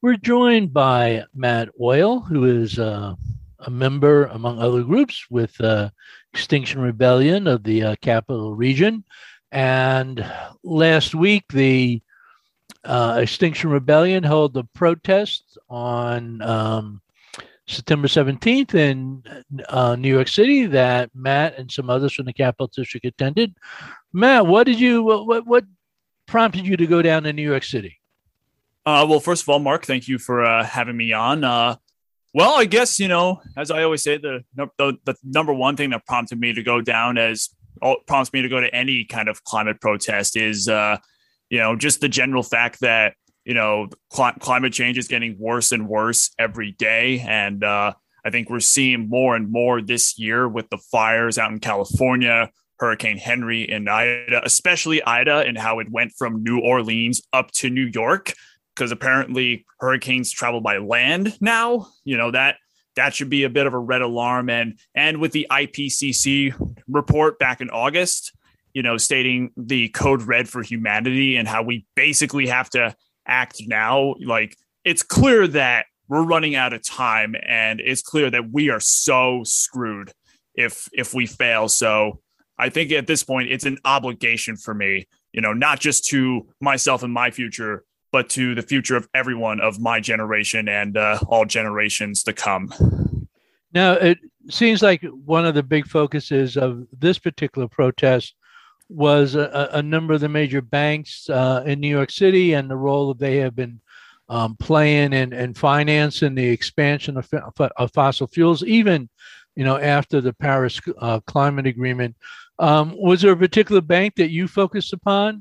We're joined by Matt Oil, who is a member, among other groups, with Extinction Rebellion of the Capital Region. And last week, the Extinction Rebellion held a protest on September 17th in New York City that Matt and some others from the Capital District attended. Matt, what prompted you to go down to New York City? Well, first of all, Mark, thank you for having me on. Well, I guess, as I always say, the number one thing that prompted me to go down prompts me to go to any kind of climate protest is, just the general fact that, climate change is getting worse and worse every day. And I think we're seeing more and more this year with the fires out in California, Hurricane Henry and Ida, especially Ida, and how it went from New Orleans up to New York. Because apparently hurricanes travel by land now, that should be a bit of a red alarm. And with the IPCC report back in August, stating the code red for humanity and how we basically have to act now, like it's clear that we're running out of time, and it's clear that we are so screwed if we fail. So I think at this point, it's an obligation for me, not just to myself and my future, but to the future of everyone of my generation and all generations to come. Now, it seems like one of the big focuses of this particular protest was a number of the major banks in New York City and the role that they have been playing in financing the expansion of fossil fuels, even, after the Paris Climate Agreement. Was there a particular bank that you focused upon?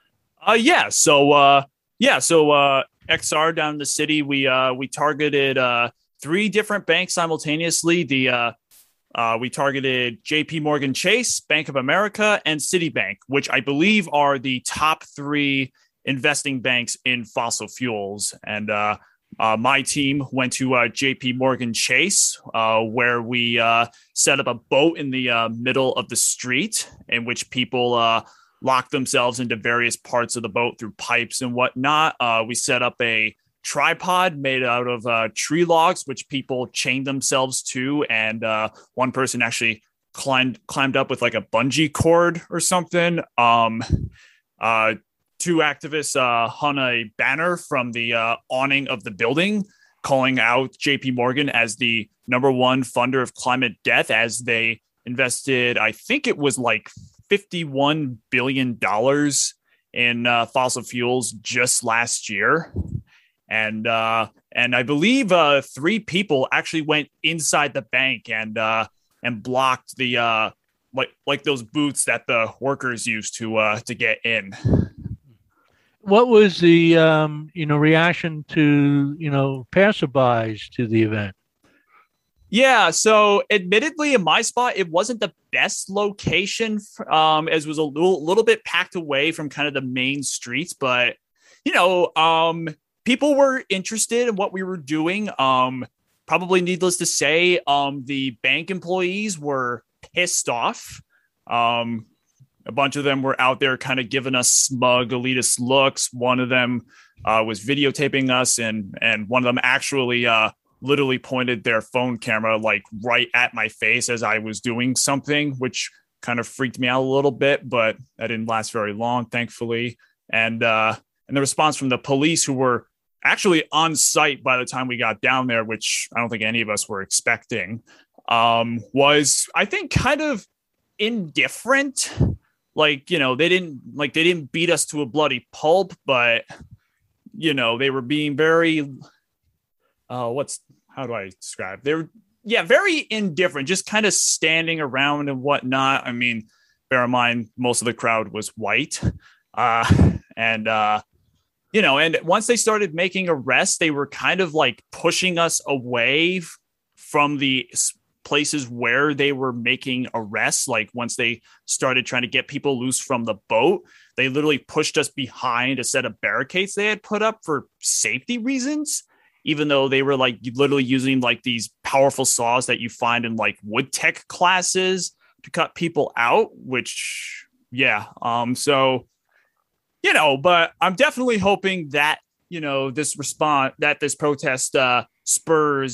So XR down in the city, we targeted three different banks simultaneously. We targeted JP Morgan Chase, Bank of America, and Citibank, which I believe are the top three investing banks in fossil fuels. And my team went to JP Morgan Chase, where we set up a boat in the middle of the street in which people lock themselves into various parts of the boat through pipes and whatnot. We set up a tripod made out of tree logs, which people chained themselves to. And one person actually climbed up with like a bungee cord or something. Two activists hung a banner from the awning of the building, calling out JP Morgan as the number one funder of climate death, as they invested, I think it was like $51 billion in fossil fuels just last year. And I believe three people actually went inside the bank and blocked the like those boots that the workers use to get in. What was the reaction to passerbys to the event? Yeah, so admittedly, in my spot, it wasn't the best location, as it was a little bit packed away from kind of the main streets. But, people were interested in what we were doing. Probably needless to say, the bank employees were pissed off. A bunch of them were out there kind of giving us smug, elitist looks. One of them was videotaping us, and one of them actually literally pointed their phone camera like right at my face as I was doing something, which kind of freaked me out a little bit, but that didn't last very long, thankfully. And the response from the police, who were actually on site by the time we got down there, which I don't think any of us were expecting, was, I think, kind of indifferent. They didn't beat us to a bloody pulp, but they were being very how do I describe? They were, very indifferent, just kind of standing around and whatnot. I mean, bear in mind, most of the crowd was white. And once they started making arrests, they were kind of like pushing us away from the places where they were making arrests. Like once they started trying to get people loose from the boat, they literally pushed us behind a set of barricades they had put up for safety reasons, even though they were like literally using like these powerful saws that you find in like wood tech classes to cut people out, which, but I'm definitely hoping that this response, that this protest spurs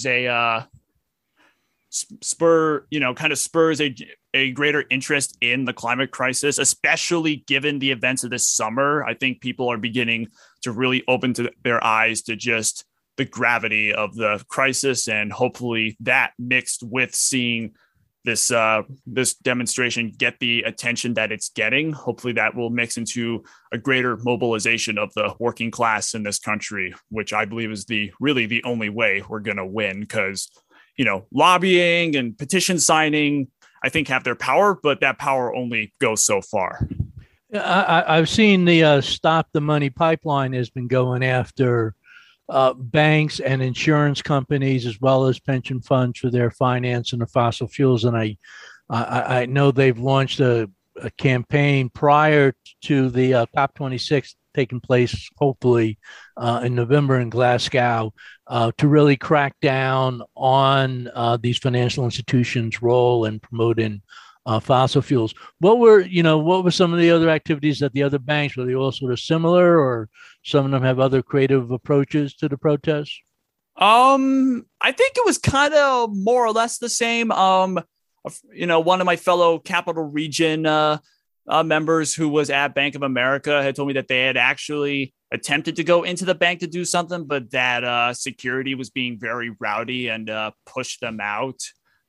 a greater interest in the climate crisis, especially given the events of this summer. I think people are beginning to really open to their eyes to just the gravity of the crisis, and hopefully that mixed with seeing this demonstration get the attention that it's getting, hopefully that will mix into a greater mobilization of the working class in this country, which I believe is really the only way we're going to win, because lobbying and petition signing, I think, have their power, but that power only goes so far. I've seen the Stop the Money pipeline has been going after banks and insurance companies as well as pension funds for their financing of fossil fuels. And I know they've launched a campaign prior to the COP26 taking place, hopefully in November in Glasgow, to really crack down on these financial institutions' role in promoting fossil fuels. What were some of the other activities that the other banks, were they all sort of similar, or some of them have other creative approaches to the protests? I think it was kind of more or less the same. One of my fellow Capital Region members who was at Bank of America had told me that they had actually attempted to go into the bank to do something, but that security was being very rowdy and pushed them out.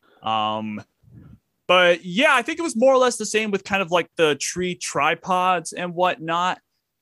But yeah, I think it was more or less the same with kind of like the tree tripods and whatnot.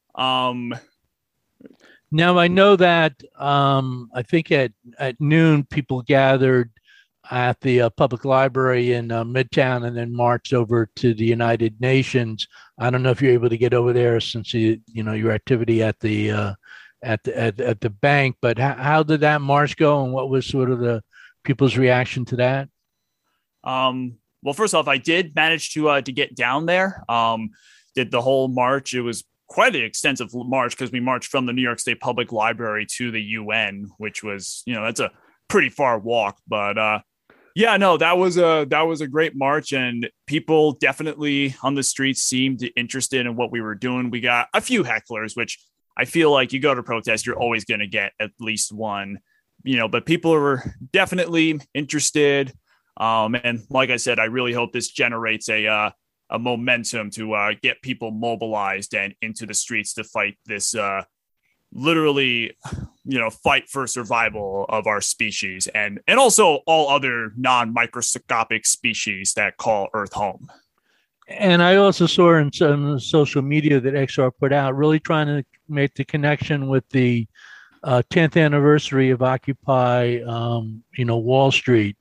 Now, I know that I think at noon, people gathered at the public library in Midtown and then marched over to the United Nations. I don't know if you're able to get over there since your activity at the bank, but how did that march go, and what was sort of the people's reaction to that? Well, first off, I did manage to get down there. Did the whole march. It was quite an extensive march because we marched from the New York State Public Library to the UN, which was, that's a pretty far walk. But that was a great march, and people definitely on the streets seemed interested in what we were doing. We got a few hecklers, which I feel like you go to protest, you're always going to get at least one, but people were definitely interested. And like I said, I really hope this generates a momentum to get people mobilized and into the streets to fight this literally, fight for survival of our species and also all other non-microscopic species that call Earth home. And I also saw in some social media that XR put out, really trying to make the connection with the 10th anniversary of Occupy, Wall Street.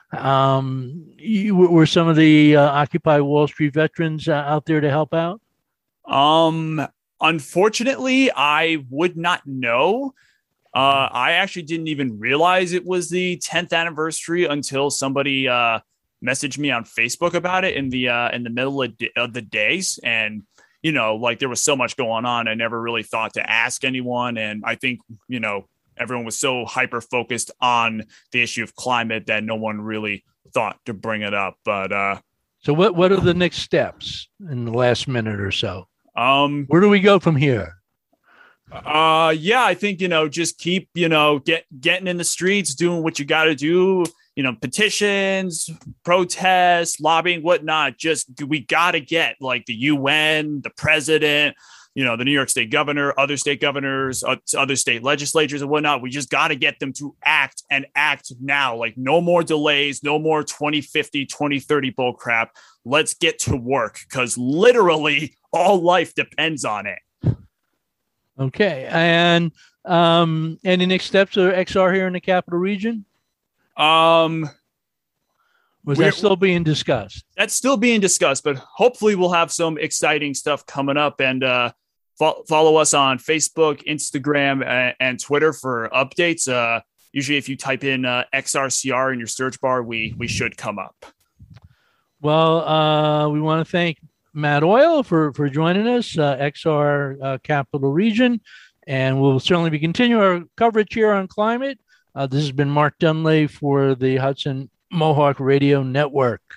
Were some of the Occupy Wall Street veterans out there to help out? Unfortunately, I would not know. I actually didn't even realize it was the 10th anniversary until somebody messaged me on Facebook about it in the middle of the days. And, there was so much going on. I never really thought to ask anyone. And I think, everyone was so hyper focused on the issue of climate that no one really thought to bring it up. But so what are the next steps in the last minute or so? Where do we go from here? I think, just keep, getting in the streets, doing what you got to do, petitions, protests, lobbying, whatnot. We got to get like the UN, the president, the New York State governor, other state governors, other state legislatures and whatnot. We just got to get them to act now. Like no more delays, no more 2050, 2030 bull crap. Let's get to work because literally all life depends on it. Okay. And any next steps for XR here in the Capital Region? Was that still being discussed? That's still being discussed, but hopefully we'll have some exciting stuff coming up. And follow us on Facebook, Instagram, and Twitter for updates. Usually if you type in XRCR in your search bar, we should come up. Well, we want to thank Matt Oil for joining us, XR Capital Region, and we'll certainly be continuing our coverage here on climate. This has been Mark Dunley for the Hudson Mohawk Radio Network.